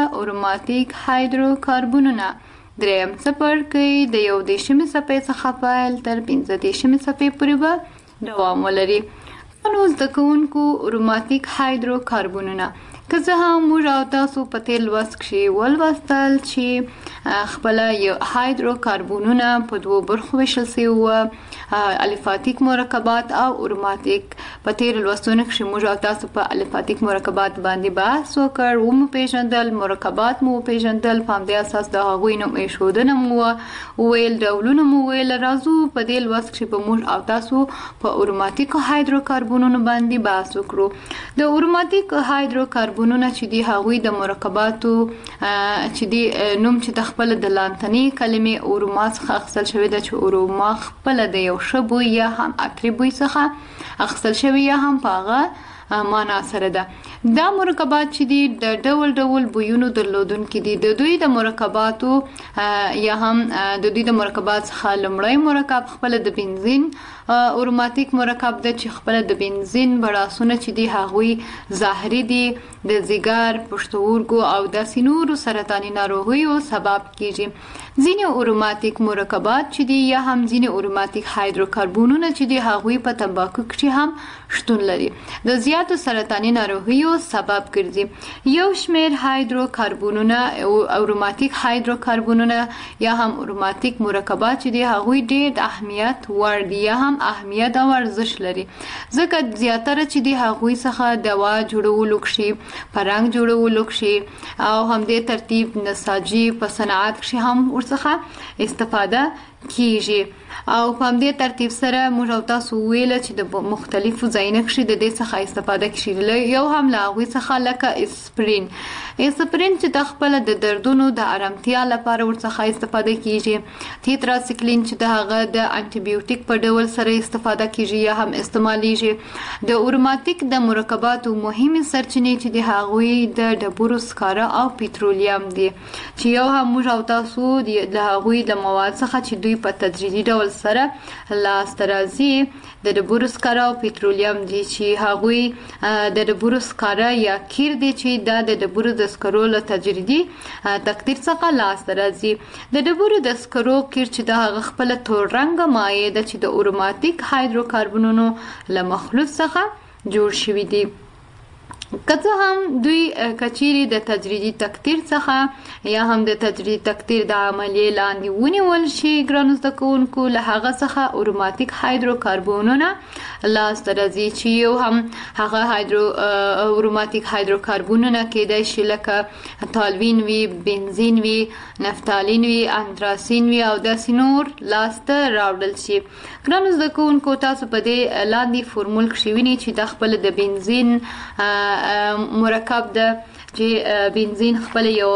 اروماتیک هایدروکاربنونه. دریم څپرکی د 1 څپې څخه پیل تر 15 څپې پورې به دوام ولري. نو زده کوونکو اروماتیک هایدروکاربنونه که څه هم موږ او تاسو په تیر لوست کې ولوستل چې خپله هایدروکاربنونه په 2 برخو ویشل سوي وو، الفاتیک مرکبات او اروماتیک. په تیر لوستونو کې موږ او تاسو په الفاتیک مرکبات باندې بحث وکړ، ومو پیژندل، مرکبات مو پیژندل، په همدې اساس د هغوی نوم ایښودنه مو وویل، ډولونه مو ویل. راځو په دې لوست کې به موږ او تاسو په اروماتیکو هایدروکاربنونو باندې بحث وکړو. د اروماتیک هایدروکاربنونه چې دی هغوی د مرکباتو چې دی نوم چې د خپل د لاتیني کلمې اروما څخه اخیستل شوی ده، چې اروما خپل د یو ښه بوی یا هم عطري بوی څخه اخیستل شوی یا هم په هغه معنا سره ده. دا مرکبات چې دی د ډول ډول بویونو درلودونکي دي. د دوی د مرکباتو یا هم د دوی د مرکبات څخه لومړی مرکب خپل د بنزین اروماتیک مرکب ده، چې خپل د بنزین بړاسونه چې دی هغوی زهري دي، د ځیګر، پښتورګو او داسې نورو سرطاني ناروغیو سبب کیږي. ځینې اروماتیک مرکبات چې دی یا هم ځینې اروماتیک هایدروکاربنونه چې دی هغوی په تنباکو کې هم شتون لري، د زیاتو سرطاني ناروغیو سبب ګرځي. یو شمیر هایدروکاربنونه اروماتیک هایدروکاربنونه یا هم اروماتیک مرکبات چې دی هغوی ډېر د اهمیت وړ دي یا هم اهمیت او ارزښت لري، ځکه زیاتره چې دی هغوی څخه دوا جوړولو کې، پرنګ جوړولو کې او همدې ترتیب نساجي په صنعت کې هم ورڅخه استفاده کیږي. او په همدې ترتیب سره موږ او تاسو ویل چې د مختلفو ځایونو کې د دې څخه استفاده کیږي. یو هم له هغوی څخه لکه اسپرین چې د خپل د دردونو د آرامتیا لپاره ورڅخه استفاده کیږي. تیتراسیکلین چې د هغه د انټي بیوټیک په ډول سره استفاده کیږي یا هم استعمالیږي. د اروماتیک د مرکباتو مهمه سرچینې چې د هغوی د ډبرو سکاره او پټرولیم دي، چې یو هم موږ او تاسو د هغوی د مواد څخه چې دوی په تدریجي ډول سره لاسته راځي د ډبرو سکاره او پټرولیم دي، چې هغوی د ډبرو سکاره یا قیر دي چې دا د ډبرو د سکرو له تجربي تقدیر څخه لاسته راځي. د ډبرو د سکرو قیر چې د هغه خپل تور رنګه مایع ده چې د اروماتیک هایدروکاربنونو له مخلوط څخه جوړ شوي دي. که څه هم دوی کچيري د تجربي تقدیر څخه یا هم د تجربي تقدیر د عملیې لاندې ونیول شي، ګرانو زده کوونکو له هغه څخه اروماتیک هایدروکاربنونه لاسته راځي، چې یو هم هغه اروماتیک هایدروکاربنونه کېدای شي لکه تالوین وي، بنزین وي، نفتالین وي، اندراسین وي او داسې نور لاسته راوړل شي. ګرانو زده کوونکو تاسو په دې لاندې فورمول کې وینئ چې د خپل د بنزین مرکب ده، چې بنزین خپل یو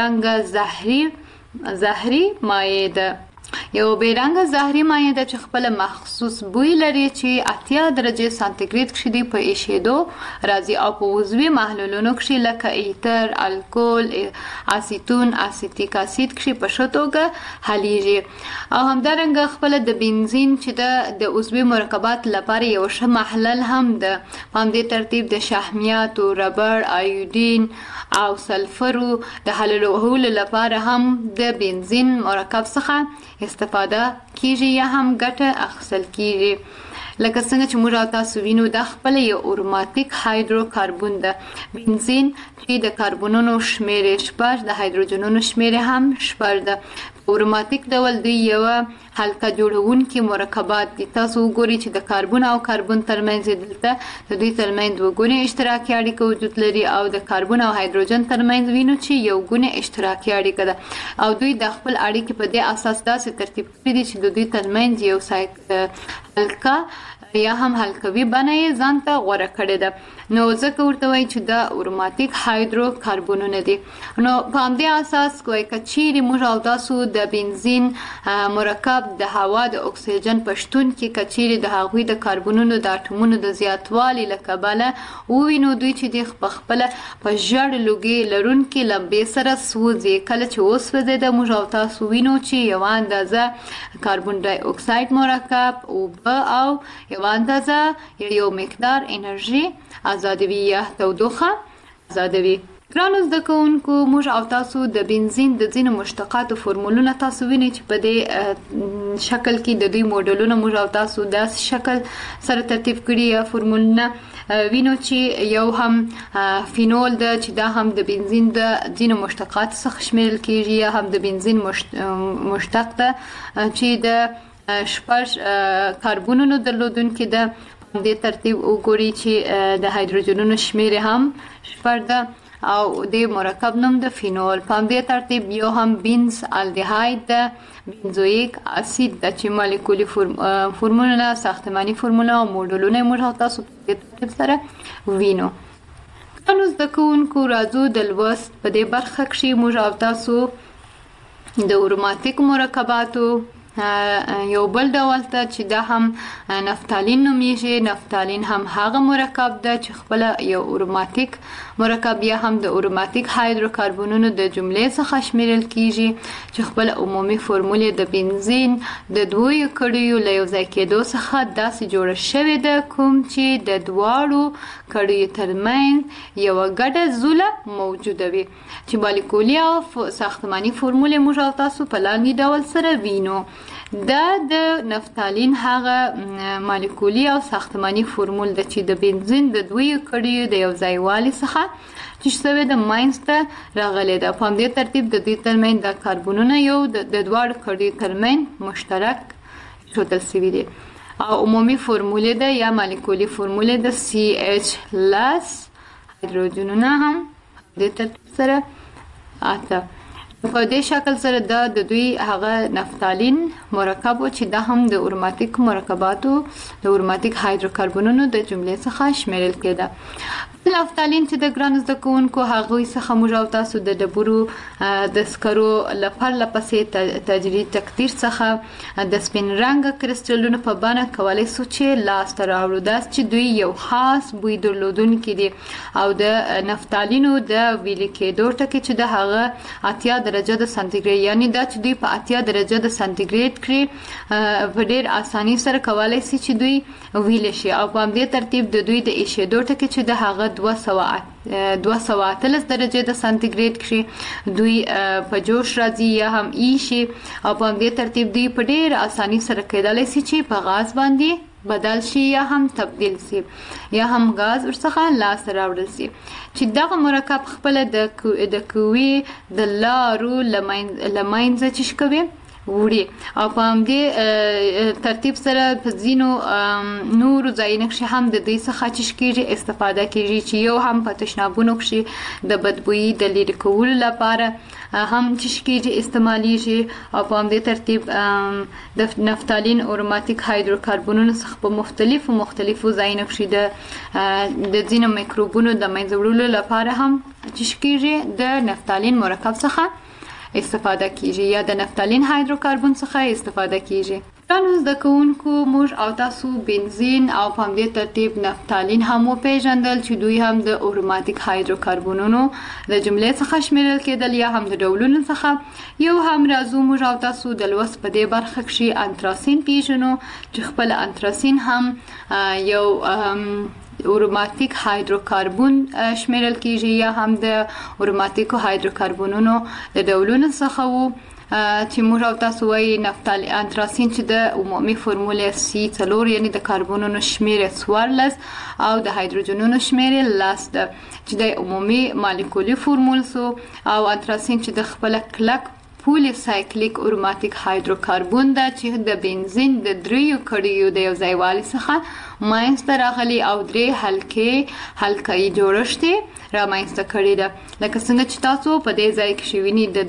بیرنګ زهري مایع ده، یو بیرنګ زهري مایع ده چې خپل مخصوص بوی لري، چې 80 درجه سانتیګریډ کې دی په ایشېدو راځي او په عضوي محلولونو کې لکه ایتر، الکول، اسیتون، اسیتیک اسید کې په شتوګه حلیږي. او همدارنګه خپل د بنزین چې د عضوي مرکبات لپاره یو ښه محلل هم ده. په همدې ترتیب د شحمیات، ربړ، ایودین او سلفرو د حلولو لپاره هم د بنزین مرکب څخه استفاده کیږي یا هم ګټه اخیستل کیږي. لکه څنګه چې موږ تاسو وینو دا خپل یو اروماتیک هایدروکاربن ده. بنزین چې د کاربونونو شمیرې 6، د هایدروجنونو شمیرې هم 6 ده. اروماتیک ډول دی یو حلقه جوړونکي مرکبات دي. تاسو وګورئ چې د کاربن او کاربن ترمنځ دلته د دوی ترمنځ دوه ګونې اشتراکي اړیکه وجود لري او د کاربن او هایدروجن ترمنځ وینو چې یو ګونې اشتراکي اړیکه ده او دوی د خپل اړیکې په دې اساس داسې ترتیب کړي دي چې د دوی ترمنځ یو حلقه یا هم حلقوي بڼه یې ځان ته غوره کړې ده. نو ځکه ورته وایي چې دا اروماتیک هایدروکاربنونه دي. نو په همدې اساس کوی که چیرې موږ او تاسو د بنزین مرکب د هوا د اکسیجن په شتون کې که چیرې د هغوی د کاربنونو د اټومونو د زیاتوالي له کبله ووینو دوی چې د خپله په ژړ لوګي لرونکي لمبې سره سوځي. کله چې وسوځېده موږ او تاسو وینو چې یوه اندازه کاربن ډای اکساید مرکب، اوبه او یو اندازه یو مقدار انرژي آزادوي یا تودوخه آزادوي. ګرانو زده کوونکو، موږ او تاسو د بنزین د ځینو مشتقاتو فورمولونه تاسو وینئ چې په دې شکل کې د دوی موډلونه موږ او تاسو د شکل سره ترتیب کړي یا فورمولونه وینو چې یو هم فینول ده چې دا هم د بنزین د ځینو مشتقات څخه شمیرل کیږي، یا هم د بنزین مشتق ده چې د 6 کاربونونو درلودونکي ده. په دې ترتیب وګورئ چې د هایدروجنونو شمیر هم 6 ده او د مرکب نوم د فینول. په دې ترتیب یو هم بنز الډیهاید ده، بنزویک اسید د چې مالیکولي فورموله، ساختماني فورموله او موډلونه موږ تاسو په دې ترتیب سره وینو. نو زده کوونکو راځو د لوست په دې برخه کې موږ او تاسو د اروماتیک مرکباتو یو بل ډول ته چې دا هم نفتالین نومیږي. نفتالین هم هغه مرکب ده چې خپل یو اروماتیک مرکب یا هم د اروماتیک هایدروکاربونونو د جملې څخه شمیرل کیږي چې خپل عمومي فورموله د بنزین د دوی کړیو له یو ځای کېدو څخه داسې جوړه شوې ده کوم چې د دواړو کړیو ترمنځ یو ګډه زوله موجوده وي چې مالیکولي او ساختماني فورموله موږ او تاسو په لاندې ډول سره وینو. دا د نفتالین هغه مالیکولي او ساختماني فورمول ده چې د بنزین د دوی کړیو د یو ځای والي څخه چې شوی د منځته راغلی ده. په همدې ترتیب د دوی ترمنځ د کاربونونه یو د دواړو کړیو ترمنځ مشترک ښودل شوي دي او عمومي فورموله ده یا مالیکولي فورموله د CH+ هایدروجنونه هم د ترتیب سره اته. په دې شکل سره د دوی هغه نفتالین مرکب چې دا هم د اروماتیک مرکباتو د اروماتیک هایدروکاربونونو د جملې څخه شمیرل کېده. نفتالین چې د ګران زده کوونکو هغوی څخه موږ او تاسو د ډبرو د سکرو لپاره پسې تجرید تقدیر څخه د سپین رنګ کرسټلونو په بڼه کولای شو چې لاس ته راوړو. دا چې دوی یو خاص بوی درلودونکي دي او د نفتالینو د ویلي کېدو ټکي چې د هغه 80 درجه د سانتیګریډ، یعنی دا چې دوی په 80 درجه د سانتیګریډ کې په ډېر اساني سره کولای شي چې دوی ویل شي او په دې ترتیب د دوی د ایشېدو ټکي چې د هغه 213 درجه د سانتیګریډ کې دوی په جوش راځي یا هم ایشي او په دې ترتیب دوی په ډېر اساني سره کېدای شي چې په غاز باندې بدل شي یا هم تبدیل شي یا هم غاز ورڅخه لاس راوړل شي چې دغه مرکب خپل د قوي د لارو لمینځه چې کوي وړي او په همدې ترتیب سره په ځینو نورو ځایونو کې هم د دې څخه چې کېږي استفاده کېږي چې یو هم په تشنابونو کې د بدبویي د لرې کولو لپاره هم چې کېږي استعمالیږي او په همدې ترتیب د نفتالین اروماتیک هایدروکاربونونو څخه په مختلفو ځایونو کې د ځینو میکروبونو د منځه وړلو لپاره هم چې کېږي د نفتالین مرکب څخه استفاده کیږي یا د نفتالین هایدروکاربون څخه استفاده کیږي. نو زده کوونکو موږ او تاسو بنزین او په همدې ترتیب نفتالین هم وپېژندل چې دوی هم د اروماتیک هایدروکاربونونو د جملې څخه شمیرل کېدل یا هم د ډولونو څخه. یو هم راځو موږ او تاسو د لوست په دې برخه کې انتراسین پیژنو چې خپل انتراسین هم یو اروماتیک هایدروکاربون شمیرل کیږي یا هم د اروماتیک هایدروکاربونونو د ډولونو څخه وو چې موږ او تاسو وایي نفتالین انتراسین چې د عمومي فورموله C4 یعنی د کاربونونو شمیر 14 او د هایدروجنونو شمیر 10 ده چې د عمومي مالیکولي فورمول سو او انتراسین چې د خپل کلک پولی سایکلیک اروماتیک هایدروکاربون ده چې د بنزین د دریو کړیو د یو ځای والي څخه منځته راغلي او درې حلقه‌ای جوړښت رامنځته کړی ده. لکه څنګه چې تاسو په دې ځای کې وینئ د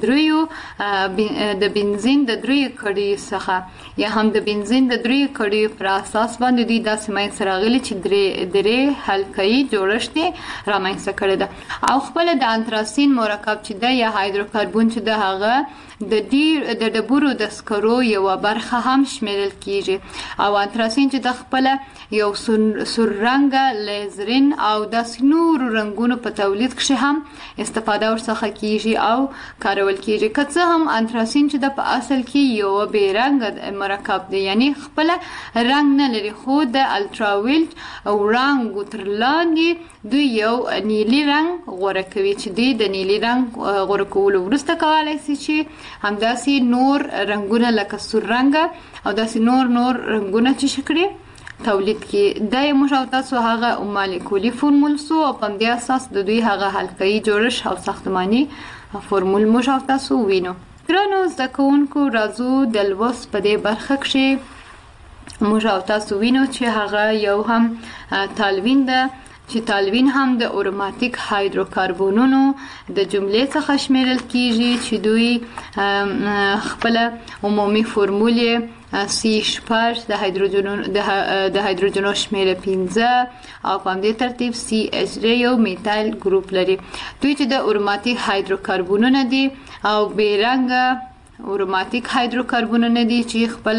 دریو د بنزین د دریو کړیو څخه یا هم د بنزین د دریو کړیو پر اساس باندې دوی داسې منځته راغلي چې درې حلقه‌ای جوړښت رامنځته کړی ده او خپل د انتراسین مرکب چې ده یا هایدروکاربون چې ده هغه د ډبرو د سکرو یو برخه هم شمیرل کیږي او انتراسین چې د خپل یو سور رنګ لیزرین او د نور رنگونو په تولید کې هم استفاده ورڅخه کیږي او کارول کیږي. که څه هم انتراسین چې د په اصل کې یو بې رنګ مرکب دی، یعنی خپل رنگ نه لري، خو د الټراویلټ وړانګو تر لاندې دوی یو نیلي رنگ غوره کوي چې دوی د نیلي رنگ غوره کولو وروسته کولای شي چې همداسې نور رنگونه لکه سور رنګ او داسې نور رنگونه چې شکړي تولید کی. دا موږ او تاسو هغه مالیکولي فورمول سو او په دې اساس د دوی هغه حلقوي جوړښت او ساختماني فورمول موږ او تاسو وینو. ګرانو زده کوونکو، راځو د لوست په دې برخه کې موږ او تاسو وینو چې هغه یو هم تالوین ده چې تالوین هم د اروماتیک هایدروکاربونونو د جملې څخه شمیرل کیږي چې دوی خپل عمومي فورمول C8 د هایدروجنو شمیره 15 او په دې ترتیب CH یو میتایل ګروپ لري. دوی چې د اروماتیک هایدروکاربونونه دي او بیرنګ اروماتیک هایدروکاربونونه دي چې خپل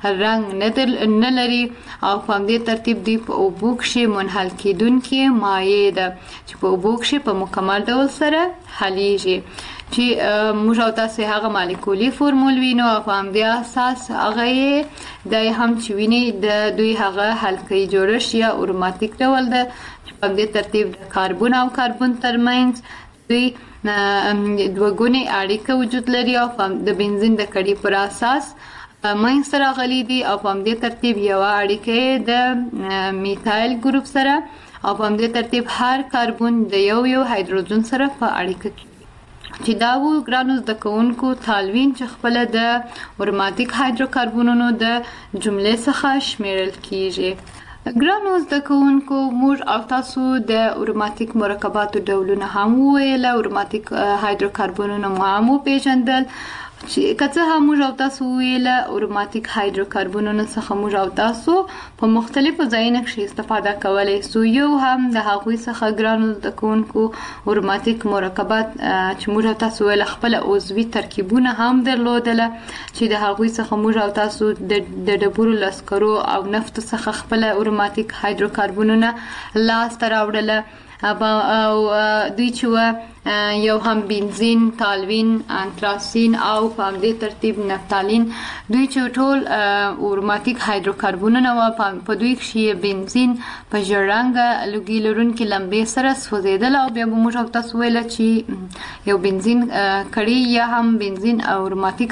رنګ نه لري او په دې ترتیب دی په اوبو کې منحل کیدونکي مایع ده چې په اوبو کې په مکمل ډول سره حلیږي چې موږ او تاسو هغه مالیکولي فورمول وینو او په دې اساس هغه د هم چې ویني د دوی هغه حلقوي جوړښت یا اروماتیک ډول ده چې په دې ترتیب د کاربن او کاربن ترمنځ دوی دوګونی اړیکه وجود لري او د بنزین د کړي پر اساس مې سره غلي دي او په دې ترتیب یو اړیکه د میتایل ګروپ سره او په دې ترتیب هر کاربن د یو هایدروجن سره په اړیکه کې چې دا و. ګرانو زده کوونکو، تالوین چې خپل د اروماتیک هایدروکاربونونو د جملې څخه شمیرل کیږي. ګرانو زده کوونکو، موږ او تاسو د اروماتیک مرکباتو ډولونه هم وویل، اروماتیک هایدروکاربونونه هم وپیژندل چې کله هم موږ او تاسو ویل اروماتیک هایدروکاربونونو څخه موږ او تاسو په مختلفو ځایونو کې استفاده کولای سو. یو هم د هغوی څخه ګرانو د کوونکو اروماتیک مرکبات چې موږ او تاسو ول خپل عضوي ترکیبونه هم درلودل چې د هغوی څخه موږ او تاسو د ډبرو لسکرو او نفت څخه خپل اروماتیک هایدروکاربونونه لاس ته راوړل او دوی چې یو هم بنزین، تالوین، انتراسین او په دې ترتیب نفتالین، دوی چې ټول اروماتیک هایدروکاربونونه و په دوی کې بنزین په ژړنګ لوګي لرونکي لمبې سره سوځیدل او بیا موږ او تاسو ویل چې یو بنزین کړي یا هم بنزین او اروماتیک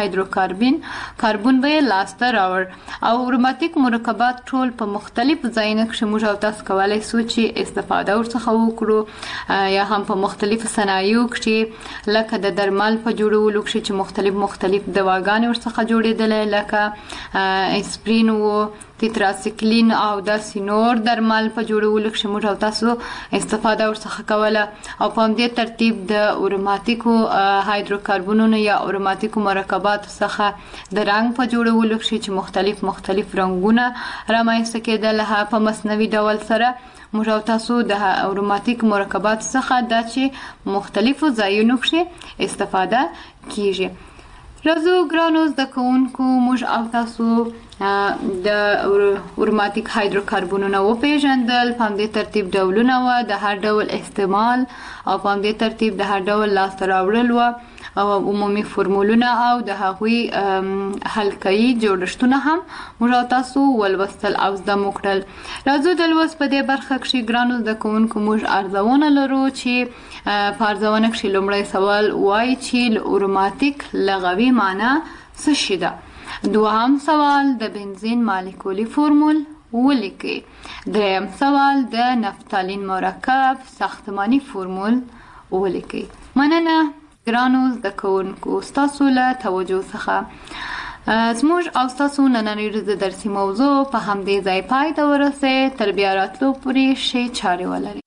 کاربن به لاس ته راوړ او اروماتیک مرکبات ټول په مختلف ځایونو کې موږ او تاسو کولای سو چې استفاده ورڅخه وکړو یا هم په مختلف صنایعو کې لکه د درمل په جوړولو کې چې مختلف دواګانې ورڅخه جوړېدل لکه اسپرین او تیتراسیکلین او د سینور درمل په جوړولو کې موږ او تاسو استفاده ورڅخه کوله او په دې ترتیب د اروماتیکو هایدروکاربونونو یا اروماتیکو مرکباتو څخه د رنګ په جوړولو کې چې مختلف رنگونه رامنځته کېدل په مصنوعي ډول سره موږ او تاسو د اروماتیک مرکبات څخه د چې مختلفو ځایونو کې استفاده کیږي. راځو ګرانو زده کوونکو، موږ او تاسو د اروماتیک هایدروکاربونونه وپیژندل، په دې ترتیب ډولونه و د هر ډول استعمال او په دې ترتیب د هر ډول لاسته راوړل و او عمومي فورمولونه او د هغوی حلقوي جوړښتونه هم موږ او تاسو ولوستل او زده مو کړل. راځو د لوست په دې برخه کې ګرانو زده کوونکو موږ ارزونه لرو چې په ارزونه کې لومړی سوال وایي چې اروماتیک لغوي معنی څه شي ده. دوهم سوال د بنزین مالیکولي فورمول ولیکئ. دریم سوال د نفتالین مرکب ساختماني فورمول ولیکئ. مننه ګرانو زده کوونکو ستاسو له توجه څخه. زموږ او ستاسو نننۍ ورځې درسي موضوع په همدې ځای پای ته ورسېد. تر بیا راتلو پورې ښې چارې ولرئ.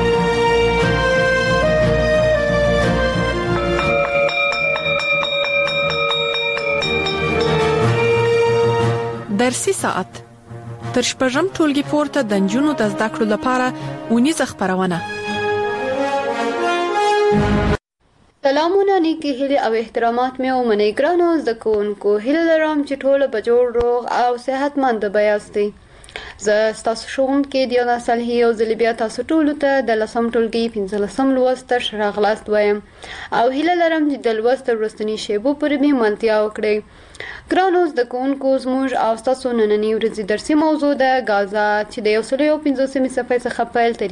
درسي ساعت تر شپږم ټولګي پورته د نجونو د زده کړو لپاره ونیزه خبرونه. سلامونه، نیکې هیلې او احترامات مې ومنئ. ګرانو زده کوونکو، هیله لرم چې ټوله به جوړ روغ او صحتمند به یاستئ. زه ستاسو ښوونکې دیانا صالحي یو ځلې بیا تاسو ټولو ته د 10م ټولګي 15م لوست ته ښه راغلاست وایم او هیله لرم چې د لوست تر وروستني شیبو پورې مې ملتیا وکړئ. ګرانو زده کوونکو، زموږ او ستاسو نننۍ ورځې درسي موضوع ده غازات، چې د 150 صفحې څخه پیل تر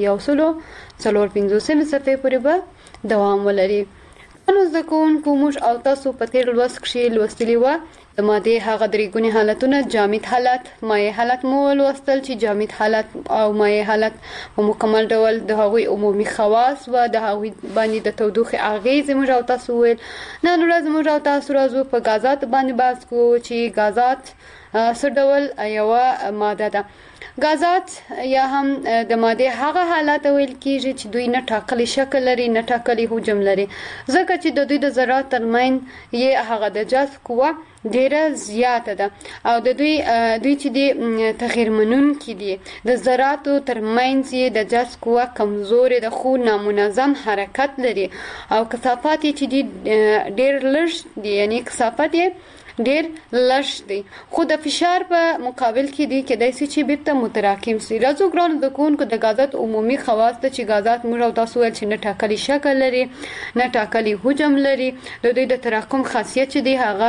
154 صفحې پورې به دوام ولري. ګرانو زده کوونکو، موږ او تاسو په تیر لوست کښې لوستلي وه د مادې هغه درې ګونې حالتونه، جامد حالت، مایع حالت مو ولوستل چې جامد حالت او مایع حالت په مکمل ډول د هغوی عمومي خواص و د هغوی باندې د تودوخې اغیزې موږ او تاسو وویل. نن ورځ موږ او تاسو راځو په غازات باندې بحث کوو چې غازات څه ډول یوه ماده ده. غازات یا هم د مادې هغه حالات ویل کیږي چې دوی نه ټاکلي شکل لري، نه ټاکلي حجم لري، ځکه چې د دوی د ذرات ترمنځ یې هغه د جذب قوه ډیره زیاته ده او د دوی چې د تغیر منونکي دي. د ذراتو ترمنځ یې د جذب قوه کمزورې ده خو نامنظم حرکت لري او کثافات یې چې دي ډیر لږ دي، یعنی کثافت یې ډیر لږ دی خو د فشار په مقابل کې دی کېدای شي چې بیرته متراکم شي. راځو ګرانو زده کوونکو، د غازات عمومي خواص ته چې غازات موږ او تاسو ویل چې نه ټاکلي شکل لري، نه ټاکلي حجم لري، د دوی د تراکم خاصیت چې دی هغه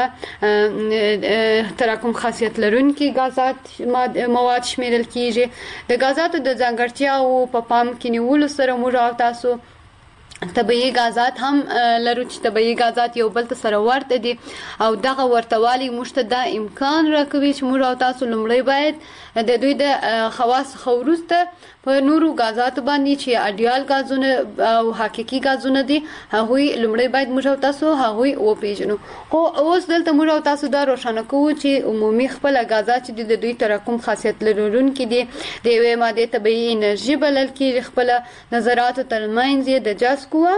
تراکم خاصیت لرونکي غازات مواد شمیرل کیږي. د غازاتو د ځانګړتیاو په پام کې نیولو سره موږ او تاسو طبیعي غازات هم لرو چې طبیعي غازات یو بل ته سره ورته دي او دغه ورتوالی موږ ته دا امکان راکوي چې موږ او تاسو لومړی باید د دوی د خواص څخه وروسته په نورو غازاتو باندې چې اډیال غازونه او حقیقي غازونه دي هغوی لومړی باید موږ او تاسو هغوی وپیژنو. خو اوس دلته موږ او تاسو دا روښانه کوو چې عمومي خپله غازات چې د دوی تراکم خاصیت لرونکي دي، د یوې مادې طبیعي انرژي بلل کېږي. خپله نظراتو ترمنځ یې د جذب قوه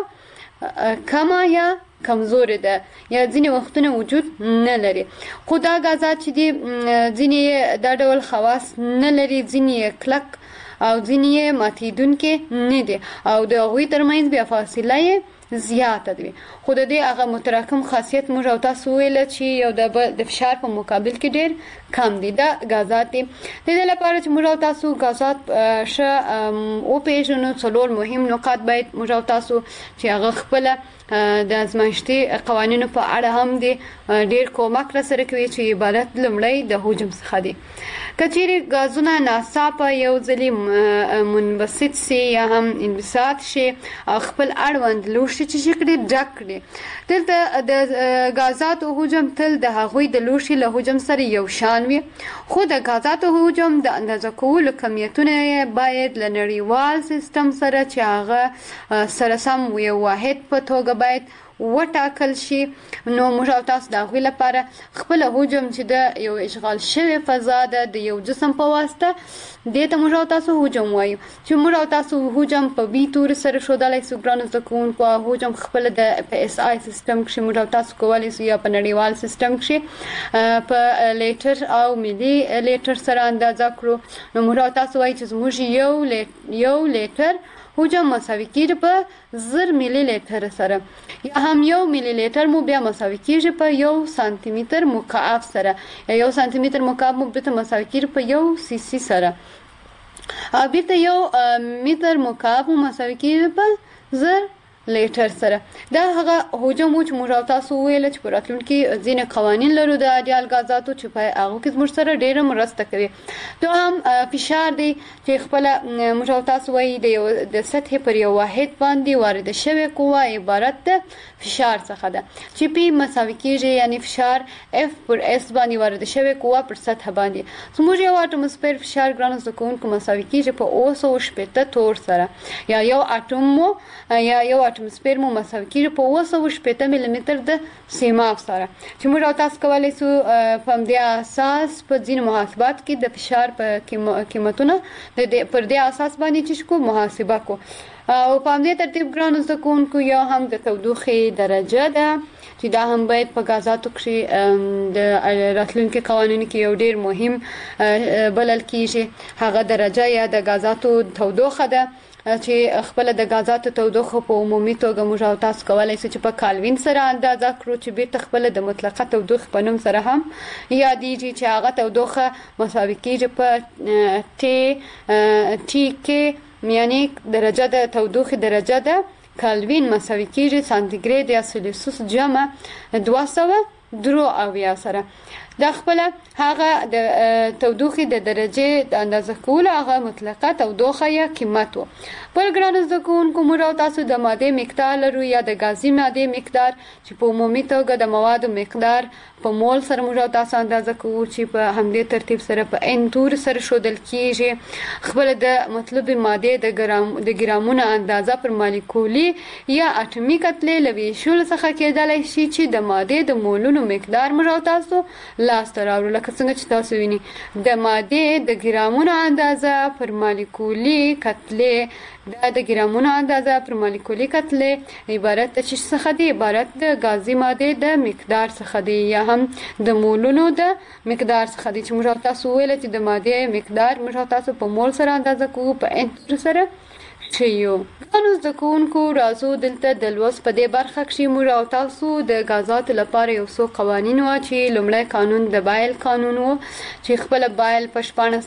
کمه یا کمزورې ده یا ځینې وختونه وجود نه لري. خو دا غازات چې دي ځینې دا ډول خواص نه لري، ځینې کلک او ځینې ماتېدونکي نه دي او د هغوی ترمنځ بیا فاصله یې زیاته دی. خو د دې هغه متراکم خاصیت موږ او تاسو ویل چې یو د فشار په مقابل کې ډیر کم دي. دا غازات دي. د دې لپاره چې موږ او تاسو غازات ښه وپېژنو، څلور مهم نقاط باید موږ او تاسو چې هغه خپله د ازمایښتي قوانینو په اړه هم دي ډیر کومک راسره کوي چې عبارت لومړی د حجم څخه دي. که چیرې غازونه ناڅاپه یو ځلې منبسط شي یا هم انبساط شي او خپل اړوند لوښي چې شي کړي ډک کړي، دلته د غازاتو حجم تل د هغوی د لوښي له حجم سره یو شان وي، خو د غازاتو حجم د اندازه کولو کمیتونه باید له نړیوال سیستم سره چې هغه سره سم یو واحد په توګه باید وټاکل شي. نو موږ او تاسو د هغوی لپاره خپل حجم چې د یو اشغال شوی فضا ده د یو جسم په واسطه دې ته موږ او تاسو حجم وایو. چې موږ او تاسو حجم په بي توري سره ښودلی شو ګرانو زده کوونکو، حجم خپله د په اس آی سیستم کښې موږ او تاسو کولی شو یا په نړیوال سیستم کښې په لیټر او ملي لیټر سره اندازه کړو. نو موږ او تاسو وایو چې زموږ یو لیټر حجم مساوي کېږي په 1000 ملي لیټر سره، یا هم 1 ملي لیټر مو بیا مساوي کېږي په 1 سانتي متر مکعب سره، یا 1 سانتي متر مکعب مو بیرته مساوي کېږي په 1 سی سی سره، بیرته 1 متر مکعب مو مساوي کېږي په 1000 لیټر سره. دا هغه حجم و چې موږ او تاسو وویل چې په راتلونکي ځینې قوانین لرو د اډیال غازاتو چې په هغو کې زموږ سره ډېره مرسته کوي. دوهم فشار دی چې خپله موږ او تاسو وایي د سطحې پر یو واحد باندې وارده شوې قوه عبارت ده فشار څخه ده چې پی مساوي کېږي، یعنی فشار اف پر اس باندې وارده شوې قوه پر سطح باندې. زموږ یو اټموسفیر فشار ګرانو زده کوونکو مساوي کېږي په 280 تور سره، یا یو اټوم مو یا یو اټموسفیر مو مساوي کېږي په 280 ملي متر د سیماب سره، چې موږ او تاسو کولی شو په همدې اساس په ځینو محاسباتو کې د فشار په قیمتونه پر دې اساس باندې چې کو محاسبه کو. او په همدې ترتیب ګرانو زده کوونکو یا هم د تودوخې درجه ده چې دا هم باید په غازاتو کې د راتلونکي قوانینو کې یو ډیر مهم بلل کېږي. هغه درجه یا د غازاتو تودوخه ده چې خپل د غازاتو تودوخه په عمومي توګه موږ او تاسو کولای شو چې په کالوین سره اندازه کړو چې بیرته خپل د مطلقه تودوخه په نوم سره هم یادېږي چې هغه تودوخه مساوي کیږي په ټي کې یعنی درجه د تودوخه درجه د کالوین مساوي کیږي سانتیګریډ یا سلسیوس جمع 273 سره. دا خپل هغه د تودوخه د درجه د اندازه کولو هغه مطلقه تودوخه یا قیمت وو. بل ګران زده کوونکو موږ او تاسو د ماده مقدار لرو یا د غازي ماده مقدار چې په عمومي توګه د موادو مقدار په مول سره موږ او تاسو اندازه کوو چې په همدې ترتیب سره په ان تور سره شودل کیږي. خپل د مطلوب ماده د ګرامونو اندازه پر مالیکولي یا اټومي کتلې لوي شول څخه کېدلای شي چې د ماده د مولونو مقدار موږ او تاسو لاس ته راوړو. لکه څنګه چې تاسو وینئ د ماده د ګرامونو اندازه پر مالیکولي کتلې د ګرامونو اندازه پر مالیکولي کتلې عبارت د څه څخه دی؟ عبارت د غازي ماده د مقدار څخه دی یا هم د مولونو د مقدار څخه دی چې موږ تاسو ویل چې د ماده مقدار موږ تاسو په مول سره اندازه کوو په انټر سره چيو. نو زده کوونکو راځو دلته د لوست په دې برخه کې موږ او تاسو د غازاتو لپاره یو څو قوانین و چې لومړی قانون د بایل قانون و چې خپل بایل په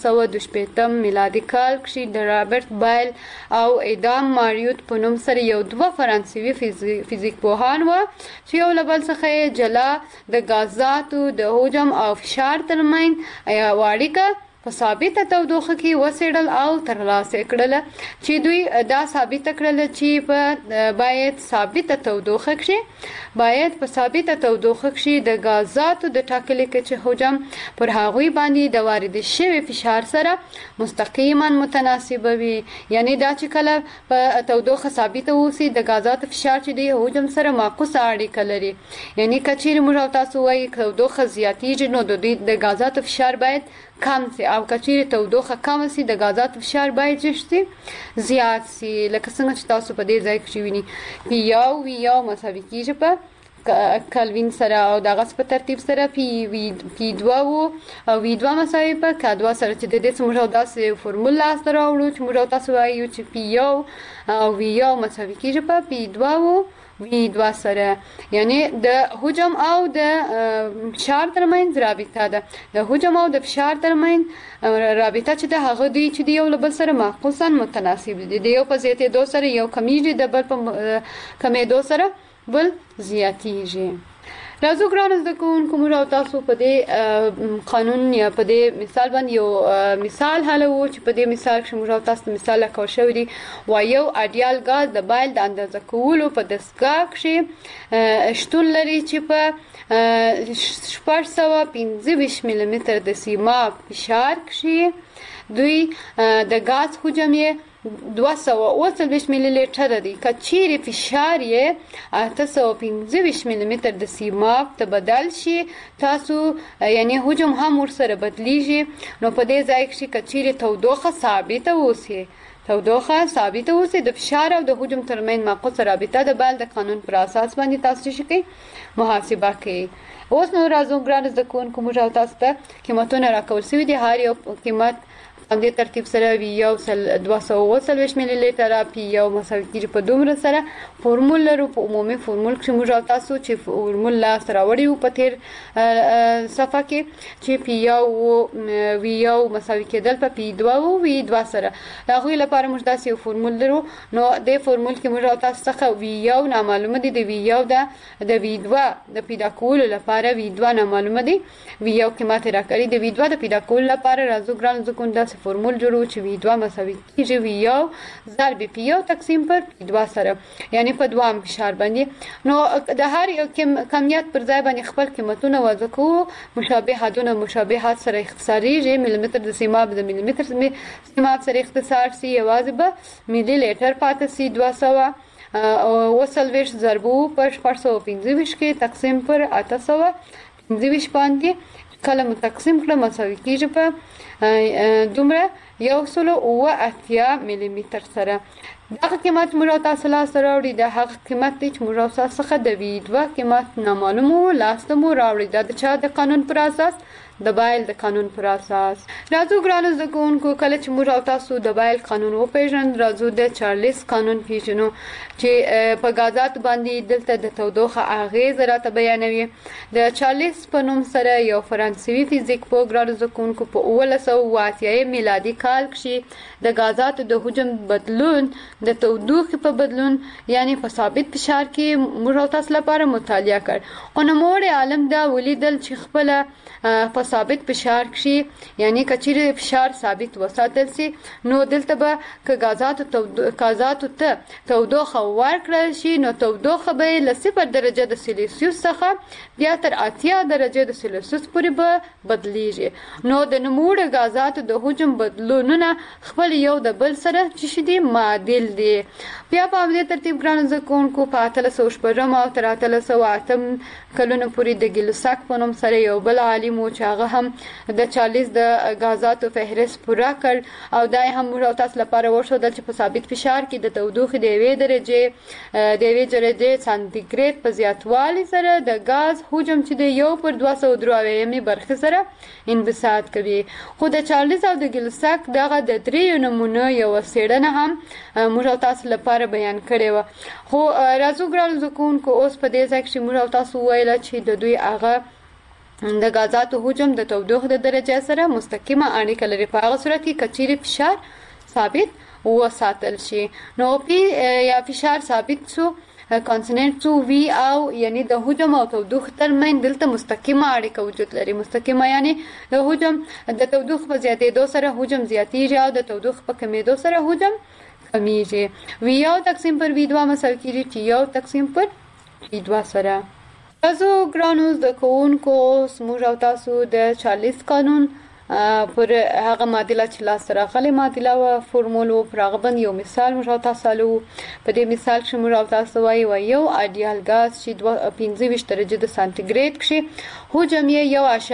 1625 میلادي کال کې د رابرټ بایل او ادام ماریوت په نوم سره یو دوه فرانسوي فزیک پوهان و چې یو له بل څخه جلا د غازاتو د حجم او فشار ترمنځ اړیکه په ثابته تودوخه کې وسیړل او ترلاسه کړل چې دوی دا ثابت کړل چې په باید ثابته تودوخه کې په ثابته تودوخه کې د غازاتو د ټاکلي کچه حجم پر هغوی باندې د وارد شوی فشار سره مستقیما متناسب وي. یعنی دا چې کله په تودوخه ثابته وسی د غازاتو فشار چې د حجم سره معکوسه اړیکه لري. یعنی کچیر موږ تاسو وایي تودوخه زیاتیږي نو د غازاتو فشار باید کم سي او کچیر تودوخه کم سي د غازاتو فشار باید زیات سي. لکه څنګه چې تاسو په دې ځای کې وینئ پی یو مساوي کیږي په کلوین سره او دغه په ترتیب سره پی 2 او وی 2 مساوي په ک 2 سره چې د دې څخه داسې فورمولا سره راوړو چې موږ تاسو وایو چې پی یو او وی یو مساوي کیږي په پی 2 وی 2 سره. یعنی د حجم او د فشار ترمنځ رابطه ده. د حجم او د فشار ترمنځ رابطه چې د هغه دوی چې د یو له بل سره معکوساً متناسب دي. د یو په زیاتېدو سره یو کمیږي د بل په کمېدو سره بل زیاتیږي. راځو ګران زده کوونکو موږ او تاسو په دې قانون یا په دې مثال باندې یو مثال حل وو چې په دې مثال کې موږ او تاسو مثال کاو شوی دی و یو اډیال غاز د بایل د اندازه کولو په دستګاه کې شتون لري چې په 425 ملي متر د سیماب فشار کې دوی د غاز حجم 220 ملي لیټر دی. کچيري فشار یې 825 ملي متر د سیماب ته بدل شي تاسو یعنی حجم هم ورسره بدلیږي. نو په دې ځای کې کچيري تودوخه ثابته اوسي د فشار او د حجم ترمنځ معکوسه رابطه د بایل د قانون پر اساس باندې تاسو شي محاسبه کوي. اوس نو راځو ګران زده کوونکو موږ تاسو ته قیمتونه راکول شوي دي. هر یو قیمت همدې ترتیب سره وی یو 240 ملي لیټر پی یو مساوي کیږي په دومره سره فورمول لرو. په عمومي فورمول کې موږ تاسو چې فورمول لاس راوړی په تیر صفحه کې چې پی یو وی یو مساوي کېدل په پی 2 او وی 2 سره هغه لپاره موږ داسې فورمول لرو. نو د فورمول کې موږ تاسو څخه وی یو نامعلومه دي د وی یو د وی 2 د پیدا کولو لپاره وی 2 نامعلومه دي. وی یو قیمت راکړي د وی 2 د پیدا کولو لپاره راځو ګران زکون داسې فورمول جوړو چې وی 2 مساوي کیږي وی یو ضرب پی یو تقسیم پر پی 2 سره یعنی په دوام فشار باندې. نو د هر یو کمیت پر ځای باندې خپل قیمتونه وضع کوو. مشابهات سره اختصاریږي. ملي متر د سیماب د ملي متر سیماب سره اختصار سي یوازې به ملي لیټر پاتې سي 200 وسلويش ضربو پر 425 کې تقسیم پر 825 باندې کله متقسم کړه مساوي کیږي په دومره 180 ملي متر سره. دغه قیمت موږ تاسو لا سره وړي د هغه قیمت چې موږ تاسو څخه د وی 2 قیمت نامعلوم وو لاسته مو راوړي د چا د قانون پر اساس د بایل د قانون پر اساس. راځو ګرانو زده کوونکو، کله چې موږ او تاسو د بایل قانون وپېژنو، راځو د چارلس قانون پیژنو چې په غازات باندې دلته د تودوخه اغیز راته بیانوي. د چارلس په نوم سره یو فرانسوي فزیک پوه ګرانو زده کوونکو په 1980 میلادي کال کې د غازاتو د حجم بدلون د تودوخې په بدلون یعنی په ثابت فشار کې موږ او تاسو لپاره مطالعه کړ. او نوموړی عالم دا ولیدل چې خپل په ثابت فشار کې یعنی کچېره فشار ثابت وساتل سي نو دلته به که غازاتو ته تودوخه ورکړل شي نو تودوخه به له 0 درجه د سلسیوس څخه بیا تر 80 درجه د سلسیوس پورې به بدلیږي. نو د نوموړي غازاتو د حجم بدلونونه خپل یو د بل سره چې دي معادل دي. بیا په همدې ترتیب ګرانو زده کوونکو په 1806 او تر 1808 کلونو پورې د ګیلوساک په نوم سره یو بل عالم و چې هغه هم د چارلس د غازاتو فهرست پوره کړ او دا هم موږ تاسو لپاره وښودل چې په ثابت فشار کې د تودوخې د 1 درجه سانتیګریډ په زیاتوالي سره د غاز حجم چې د 1/293 برخه سره انبساط کوي. خو د چارلس او د ګیلوساک دغه د 3 نمونه یو څېړنه هم موږ تاسو لپاره بیان کړې و. خو راځو ګرانو زده کوونکو اوس په دې ځای کې موږ تاسو وایو چې د دوی هغه د غازاتو حجم د تودوخې د درجه سره مستقیمه اړیکه لري په هغه صورت کې کچېره فشار ثابت وساتل شي. نو پی یا فشار ثابت شو کانسټنټ شو وی او یعنی د حجم او تودوخې ترمنځ دلته مستقیمه اړیکه وجود لري. مستقیمه یعنی د حجم د تودوخې په زیاتېدو سره حجم زیاتېږي او د تودوخې په کمیدو سره حجم کمیږي. وی یو تقسیم پر وی 2 مساوي کیږي چې یو تقسیم پر وی 2 سره. تاسو ګرانو زده کوونکو موږ او تاسو د چارلس قانون پر هغه معادله چې لاس راغلي معادله او فرمول او پر هغه باندې یو مثال موږ تاسو له په دې مثال کې موږ تاسو وایو یو ایډیال غاز چې 25 درجه د سانتیګریډ کې حجم یې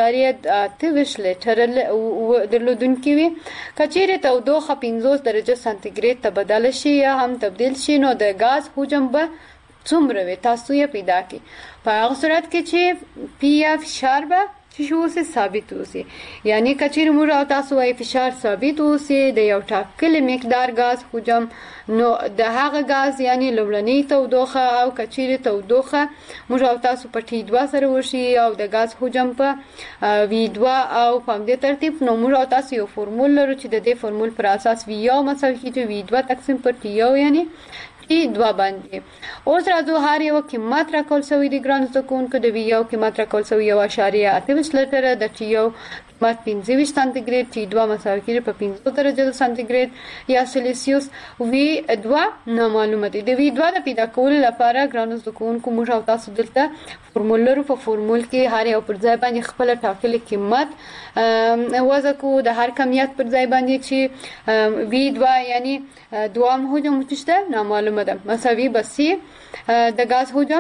1.23 لیټر درلودونکي وي. کچېره تودوخه 50 درجه سانتیګریډ ته بدل شي یا هم تبدیل شي نو د غاز حجم به څومره وي تاسو یې پیدا کړئ. په هغه صورت کې چې پی یا فشار به چې اوسه ثابت اوسه یعنی کچېره موږ تاسو وايي فشار ثابت اوسه د یو ټاکلي مقدار غاز حجم نو د هغه غاز یعنی لومړنۍ تودوخه او کچېره تودوخه موږ تاسو په ټي 2 سره وشي او د غاز حجم په وی 2 او په دې ترتیب نو موږ تاسو یو فرمول لرو چې د دې فرمول پر اساس وی یو مساوي کیږي وی 2 تقسیم پر ټي یو یعنی ټي 2 باندې. اوس راځو هر یو قیمت راکول شوی دی ګران زده کوونکو د وی یو قیمت راکول شوی 1.28 لیټر د ټي یو قیمت 25 سانتیګریډ ټي 2 مساوي کیږي په 50 درجه سانتیګریډ یا سلسیوس. وی 2 نامعلومه دي. د وی 2 د پیدا کولو لپاره ګران زده کوونکو موږ تاسو دلته فرمول لرو. په فرمول کې هر یو پر ځای باندې خپل ټاکلي قیمت وضع کو د هر کمیت پر ځای باندې چې وی 2 یعنی دوام حجم متشته نامعلومه ده مساوي بسی د غاز حجم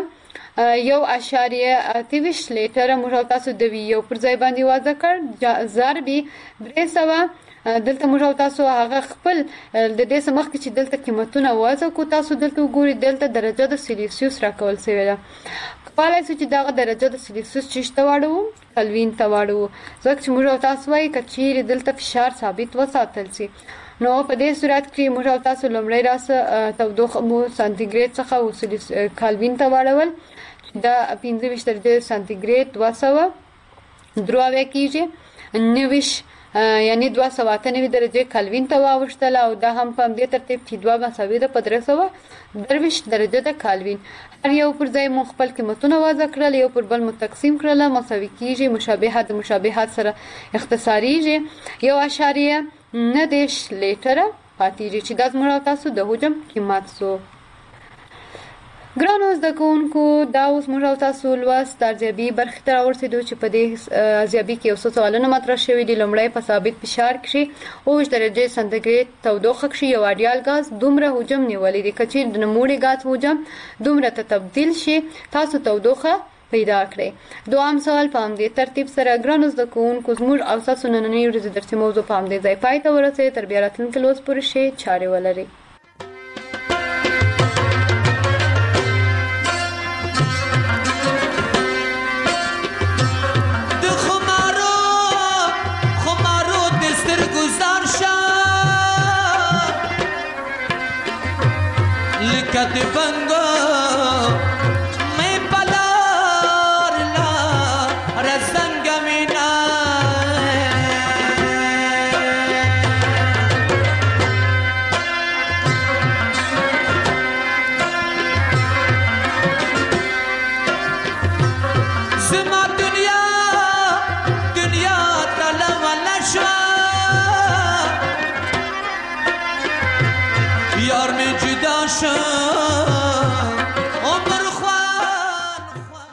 1.28 لیټر موږ تاسو د وی یو پر ځای باندې وضع کړ ضربي 300 دلته موږ تاسو هغه خپل د دې سمخ چې دلته قیمتونه وضع کو تاسو دلته وګورئ دلته درجه د سلسیوس راکول شوی ده. کله چې دغه درجه د سلسیوس چشته واړو کلوین ته واړو ځکه چې موږ تاسو وايي کچېره دلته فشار ثابت وساتل شي نو په دې صورت کې موږ تاسو لومړی راس تودوخه مو سانتیګریډ څخه کلوین ته واړول دا 25 درجه سانتیګریډ 293 کیږي 90 یعنی 298 درجه کلوین ته واوښتل او دا هم په دې ترتیب چې 2 مساوي ده په 320 درجه د کلوین. هر یو پر ځای مو خپل قیمتونه وضع کړل یو پر بل متقسم کړل مساوي کیږي مشابهت مشابهت سره اختصاریږي 1.9 لیټر پاتېږي چې د زموږ تاسو د حجم قیمت سو. ګرانو زده کوونکو دا اوس موږ تاسو لوست ارزیابي برخې ته راورسېدو چې په دې ارزیابي کې یو څه سوالونه مطرح شوي دي. لومړی په ثابت فشار کې 8 درجه سانتیګریډ تودوخه کې یو ایډیال غاز دومره حجم نیولې دي کچېره د نوموړي غاز حجم دومره ته تبدیل شي تاسو تودوخه پیدا کړئ. دوام سوال په همدې ترتیب سره ګرانو زده کوونکو زموږ او تاسو نننۍ ورځې درسي موضوع په همدې ځای پای ته ورسېده. تر بیا راتلونکي لوست پورې ښې چارې ولرئ. د خمارو کد بنگو میں پلار لا رزنگ مینا زما دنیا